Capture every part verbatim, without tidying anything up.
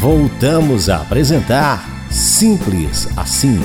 voltamos a apresentar Simples Assim.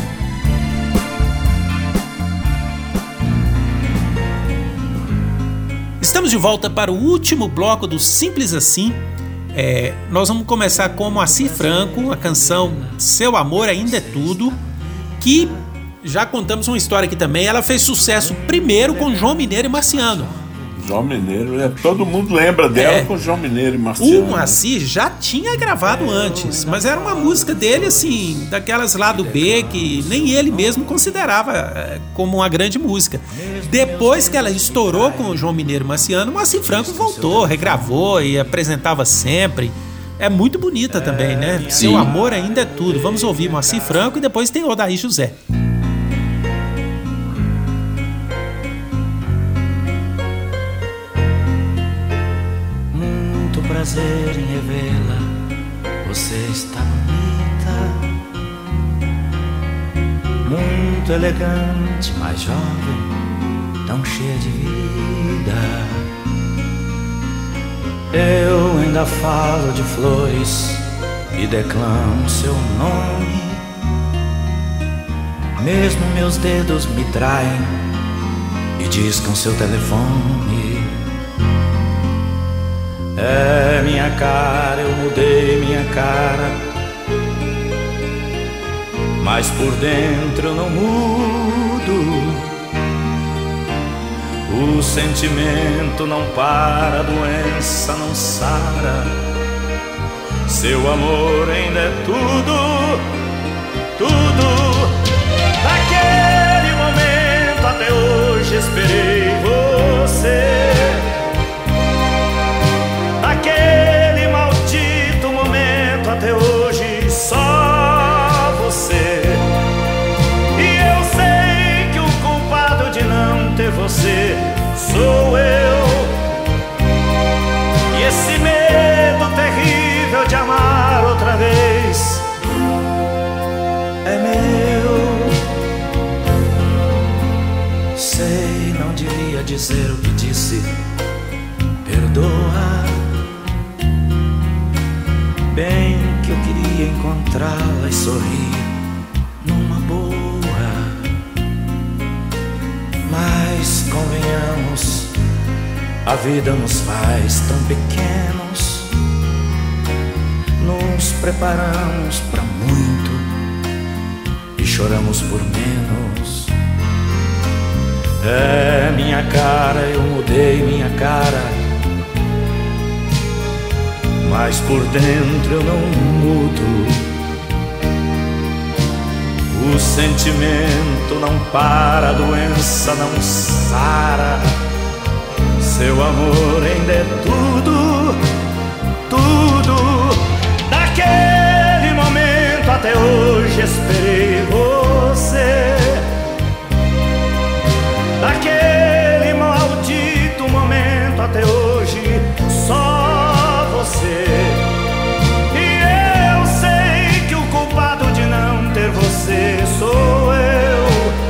Estamos de volta para o último bloco do Simples Assim. É, nós vamos começar com Moacir Franco, a canção Seu Amor Ainda é Tudo, que já contamos uma história aqui também. Ela fez sucesso primeiro com João Mineiro e Marciano. João Mineiro, é, todo mundo lembra dela é, com João Mineiro e Marciano. O Moacir já tinha gravado antes, mas era uma música dele, assim, daquelas lá do B, que nem ele mesmo considerava é, como uma grande música. Depois que ela estourou com o João Mineiro e Marciano, o Moacir Franco voltou, regravou e apresentava sempre. É muito bonita também, né? Sim. Seu Amor Ainda é Tudo. Vamos ouvir Moacir Franco e depois tem Odair José. Prazer em revê-la, você está bonita, muito elegante, mais jovem, tão cheia de vida. Eu ainda falo de flores e declamo seu nome, mesmo meus dedos me traem e discam seu telefone. É minha cara, eu mudei minha cara, mas por dentro eu não mudo. O sentimento não para, a doença não sara. Seu amor ainda é tudo, tudo. Naquele momento até hoje esperei você. Aquele maldito momento até hoje só você. E eu sei que o culpado de não ter você sou eu. E esse medo terrível de amar outra vez é meu. Sei, não devia dizer o que disse, perdoa. Bem que eu queria encontrá-la e sorrir numa boa. Mas convenhamos, a vida nos faz tão pequenos. Nos preparamos pra muito e choramos por menos. É minha cara, eu mudei minha cara, mas por dentro eu não mudo. O sentimento não para, a doença não sara. Seu amor ainda é tudo, tudo. Daquele momento até hoje esperei você. Daquele maldito momento até hoje só você. E eu sei que o culpado de não ter você sou eu.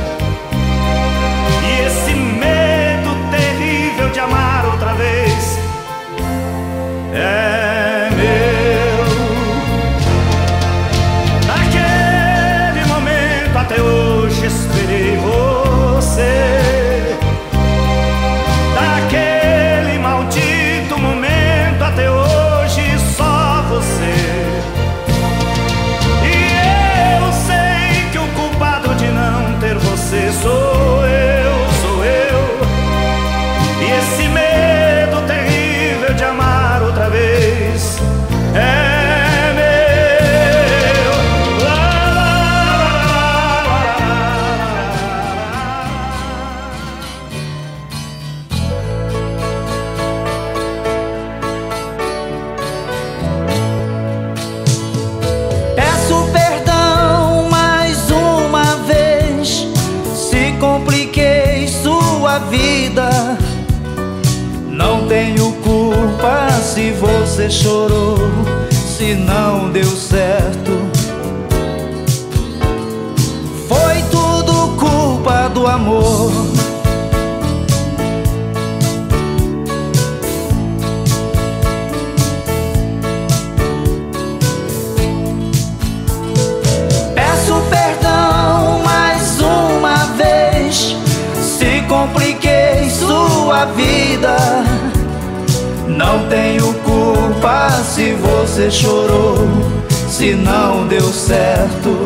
E esse medo terrível de amar outra vez é meu. Naquele momento até hoje esperei você. Daquele maldito momento até hoje só você. E eu sei que o culpado de não ter você sou eu, sou eu. E esse medo terrível de amar outra vez é meu. Peço perdão mais uma vez, se compliquei sua vida. Não tenho culpa se você chorou, se não deu certo. Foi tudo culpa do amor. sua vida. Não tenho culpa se você chorou, se não deu certo.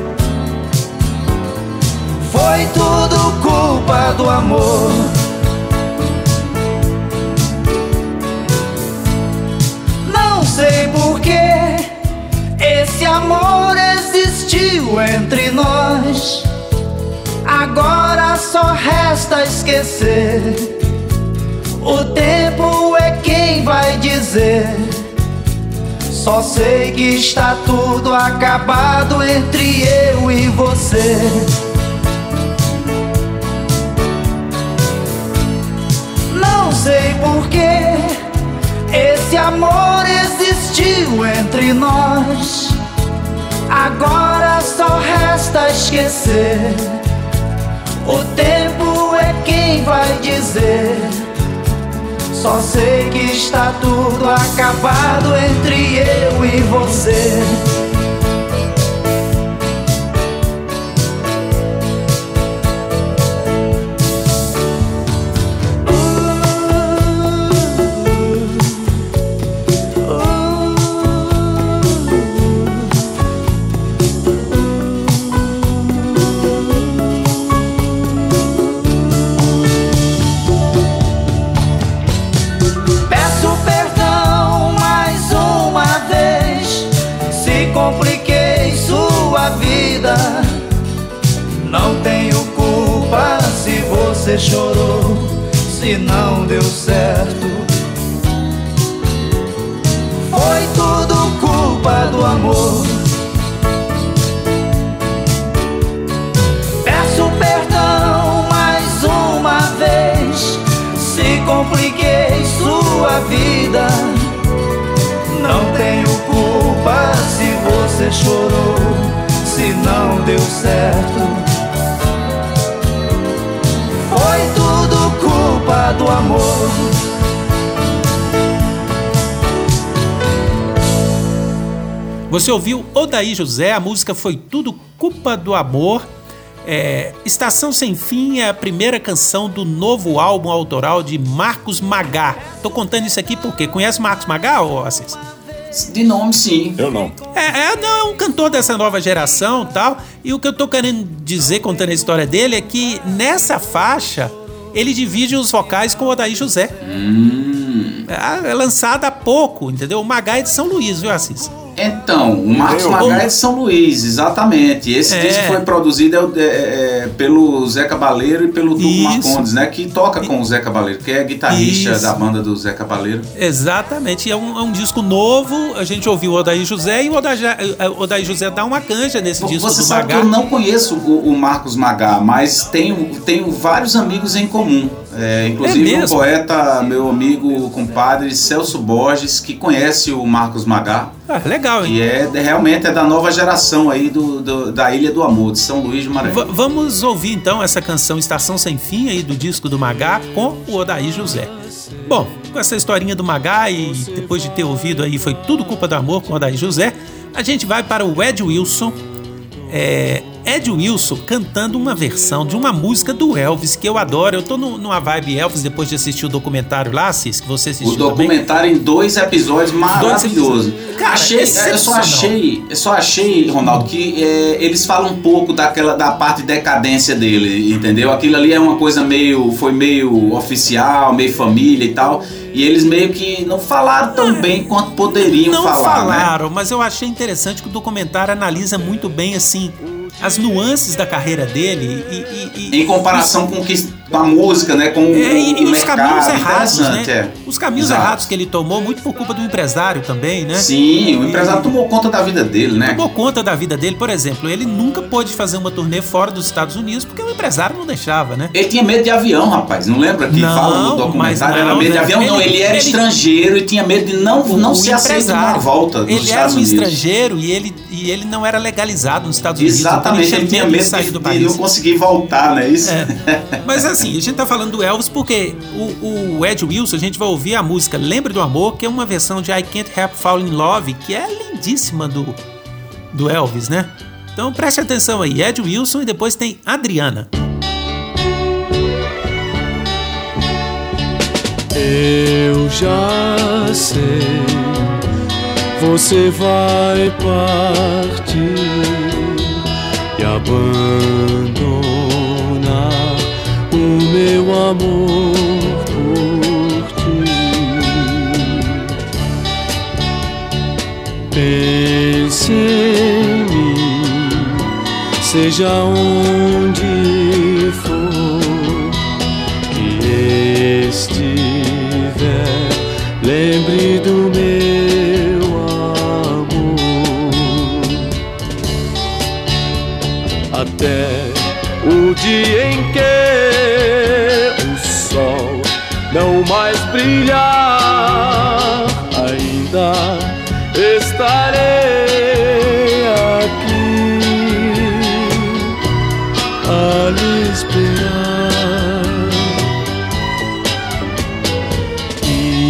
Foi tudo culpa do amor. Não sei porquê esse amor existiu entre nós. Agora só resta esquecer. O tempo é quem vai dizer. Só sei que está tudo acabado entre eu e você. Não sei porquê esse amor existiu entre nós. Agora só resta esquecer. O tempo é quem vai dizer. Só sei que está tudo acabado entre eu e você. Não tenho culpa se você chorou, se não deu certo. Foi tudo culpa do amor. Peço perdão mais uma vez se compliquei sua vida. Não tenho culpa se você chorou, se não deu certo. Foi tudo culpa do amor. Você ouviu Odaí José, a música Foi Tudo Culpa do Amor. É, Estação Sem Fim é a primeira canção do novo álbum autoral de Marcos Magá. Tô contando isso aqui porque conhece Marcos Magá, ô Assis? De nome, sim. Eu não. É, é, não, é um cantor dessa nova geração e tal. E o que eu tô querendo dizer, contando a história dele, é que nessa faixa ele divide os vocais com o Odaí José. Hum. É, é lançada há pouco, entendeu? O Magá é de São Luís, viu, Assis? Então, o Marcos Eu, Magá eu. é de São Luís, exatamente. Esse É. disco foi produzido é, é, pelo Zé Cabaleiro e pelo Duco Isso. Marcondes, né? Que toca com o Zé Cabaleiro, que é guitarrista Isso. da banda do Zé Cabaleiro. Exatamente, é um, é um disco novo. A gente ouviu o Odaí José e o Odaí, o Odaí José dá uma canja nesse disco Você do sabe Magá. que eu não conheço o, o Marcos Magá, mas tenho, tenho vários amigos em comum. É, inclusive É um mesmo? poeta, meu amigo, compadre Celso Borges, que conhece o Marcos Magá. Ah, legal, hein? E é realmente é da nova geração aí do, do, da Ilha do Amor, de São Luís de Maranhão. V- vamos ouvir então essa canção Estação Sem Fim aí do disco do Magá com o Odaí José. Bom, com essa historinha do Magá e depois de ter ouvido aí Foi Tudo Culpa do Amor com o Odaí José, a gente vai para o Ed Wilson. É, Ed Wilson cantando uma versão de uma música do Elvis que eu adoro. Eu tô no, numa vibe Elvis depois de assistir o documentário lá, Cis, que você assistiu O documentário também. em dois episódios maravilhoso. Cara, achei, eu só excepcional. achei, eu só achei, Ronaldo, que é, eles falam um pouco daquela da parte de decadência dele, entendeu? Aquilo ali é uma coisa meio, foi meio oficial, meio família e tal. E eles meio que não falaram tão bem quanto poderiam Não falar, falaram, né? mas eu achei interessante que o documentário analisa muito bem assim as nuances da carreira dele e, e, e Em comparação com, que, com a música, né? Com É, o, e, e o os mercado, caminhos errados, né? interessante, é. Os caminhos Exato. errados que ele tomou, muito por culpa do empresário também, né? Sim, o empresário tomou conta da vida dele, né? Tomou conta da vida dele, por exemplo, ele nunca pôde fazer uma turnê fora dos Estados Unidos porque o empresário não deixava, né? Ele tinha medo de avião, rapaz. Não lembra que Não, fala no mas documentário? não, Era medo de né? avião? Não, Ele- ele era ele- estrangeiro e tinha medo de não, não O ser aceito na volta dos ele Estados era um Unidos. estrangeiro e ele, e ele não era legalizado nos Estados Unidos. Exatamente, então ele tinha medo sair de, do de país. não conseguir voltar, não é isso? É. Mas assim, a gente tá falando do Elvis porque o, o Ed Wilson, a gente vai ouvir a música Lembre do Amor, que é uma versão de I Can't Help Falling in Love, que é lindíssima do, do Elvis, né? Então preste atenção aí, Ed Wilson e depois tem Adriana. Eu já sei, você vai partir e abandonar o meu amor por ti. Pense em mim, seja onde for que estiver, lembre do meu amor. Até o dia em que o sol não mais brilhar, ainda estarei aqui a lhe esperar. E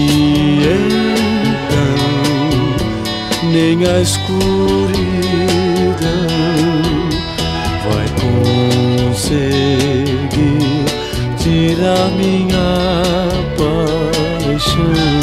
então nem a escuridão vai conseguir tirar minha paixão.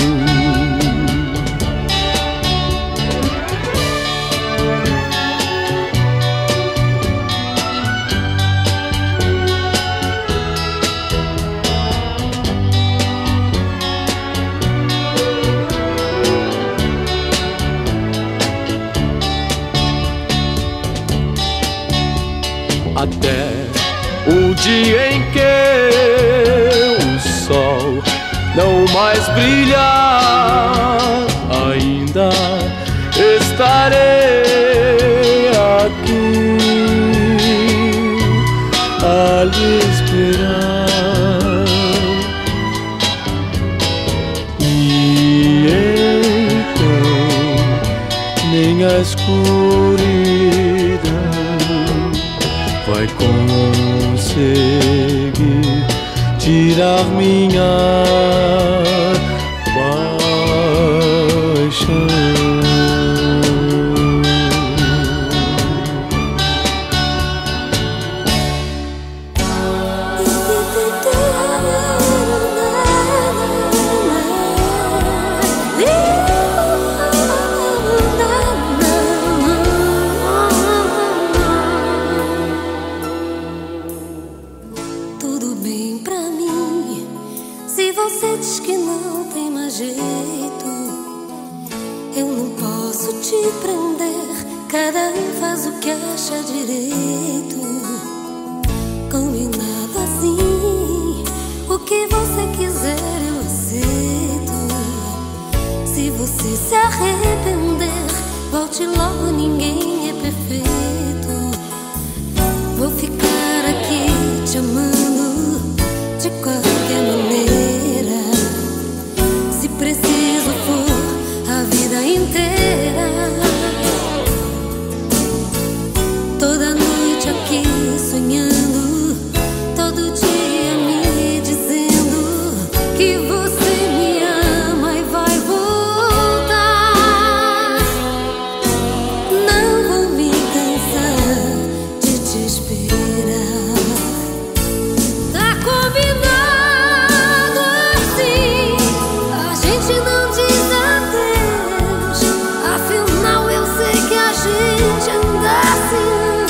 Até o dia em que o sol não mais brilhar, ainda estarei aqui a lhe esperar. E então nem a escuridão vai conseguir tirar minha paixão. Cada um faz o que acha direito, combinado assim. O que você quiser eu aceito. Se você se arrepender, volte logo, ninguém é perfeito. Vou ficar aqui te amando de qualquer maneira. Se preciso for a vida inteira. Toda noite aqui sonhando, todo dia me dizendo que você me ama e vai voltar. Não vou me cansar de te esperar. Tá combinado assim, a gente não diz adeus. Afinal eu sei que a gente anda assim.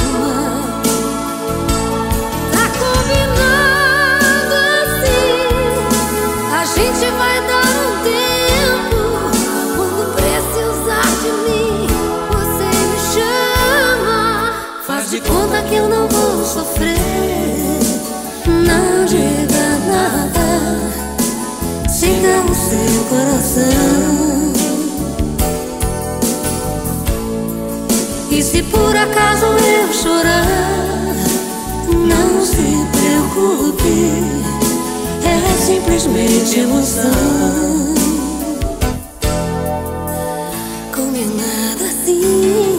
A gente vai dar um tempo. Quando precisar de mim, você me chama. Faz de conta que eu não vou sofrer. Não diga nada, siga o seu coração. E se por acaso eu chorar, não se preocupe, é simplesmente emoção. Combinado assim.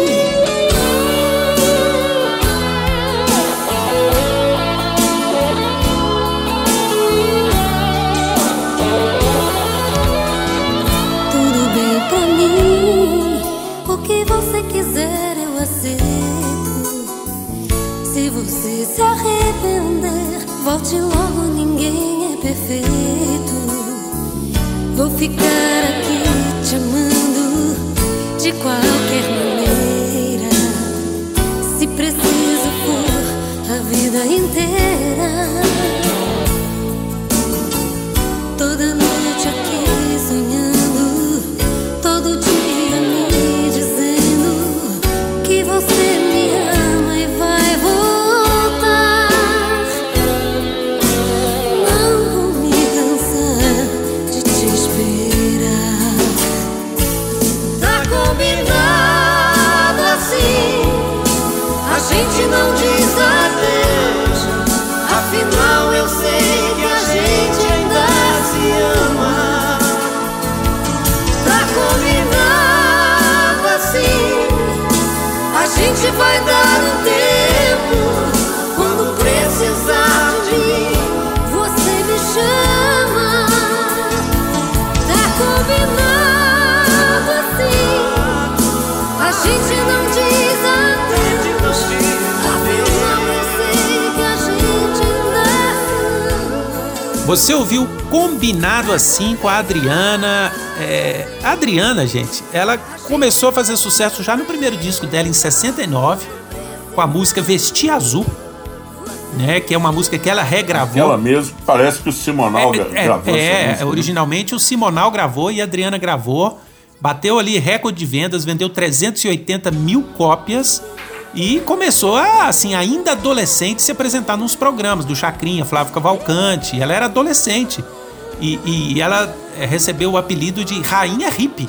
Tudo bem pra mim, o que você quiser eu aceito. Se você se arrepender, volte logo, ninguém é perfeito. Vou ficar aqui te amando de qualquer maneira, se preciso for a vida inteira. Toda noite aqui sonhando, todo dia me dizendo que você me ama e vai voltar. Não vou me cansar de te esperar. Tá combinado assim, a gente não diz adeus. Afinal eu sei que a gente ainda se ama. Tá combinado assim, a gente vai dar um tempo. Quando precisar de mim, você me chama. Tá combinado assim, a gente não diz adeus. Afinal eu sei que a gente ainda se ama. Você ouviu Combinado Assim com a Adriana. É, a Adriana, gente, ela começou a fazer sucesso já no primeiro disco dela, em sessenta e nove, com a música Vestir Azul, né, que é uma música que ela regravou. Ela mesmo, parece que o Simonal É, gra- é, gravou é, essa música. originalmente o Simonal gravou e a Adriana gravou. Bateu ali recorde de vendas, vendeu trezentos e oitenta mil cópias e começou a, assim, ainda adolescente, se apresentar nos programas do Chacrinha, Flávio Cavalcante. Ela era adolescente e, e ela é, recebeu o apelido de Rainha Hippie.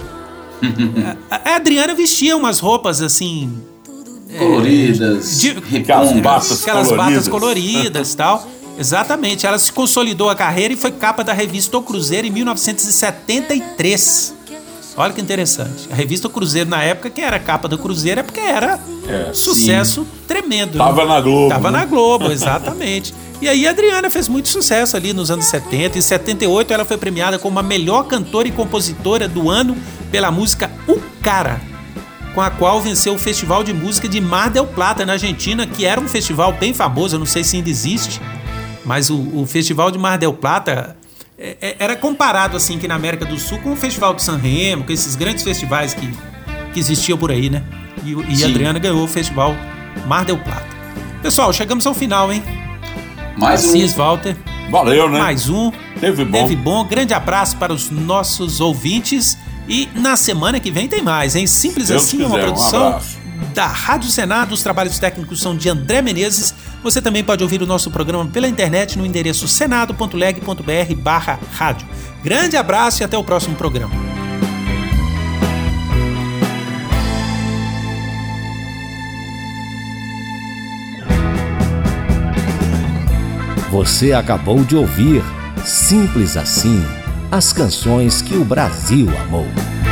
a, a Adriana vestia umas roupas assim... Coloridas, de- Aquelas batas aquelas coloridas. batas coloridas e tal. Exatamente, ela se consolidou a carreira e foi capa da revista O Cruzeiro em mil novecentos e setenta e três. Olha que interessante. A revista O Cruzeiro, na época, quem era capa do Cruzeiro é porque era É, sucesso tremendo. Tava né? na Globo, Tava né? na Globo, exatamente. E aí a Adriana fez muito sucesso ali nos anos setenta. Em setenta e oito ela foi premiada como a melhor cantora e compositora do ano pela música O Cara, com a qual venceu o Festival de Música de Mar del Plata, na Argentina, que era um festival bem famoso, eu não sei se ainda existe, mas o, o Festival de Mar del Plata é, é, era comparado, assim, aqui na América do Sul com o Festival de San Remo, com esses grandes festivais que, que existiam por aí, né? E, o- e a Sim. Adriana ganhou o Festival Mar del Plata. Pessoal, chegamos ao final, hein? Mais um. Assis, Walter, Valeu, né? mais um. Teve bom. Teve bom. Grande abraço para os nossos ouvintes. E na semana que vem tem mais, hein? Simples Deus assim, é uma quiser, um produção abraço. da Rádio Senado. Os trabalhos técnicos são de André Menezes. Você também pode ouvir o nosso programa pela internet no endereço senado ponto leg ponto br barra rádio. Grande abraço e até o próximo programa. Você acabou de ouvir Simples Assim, as canções que o Brasil amou.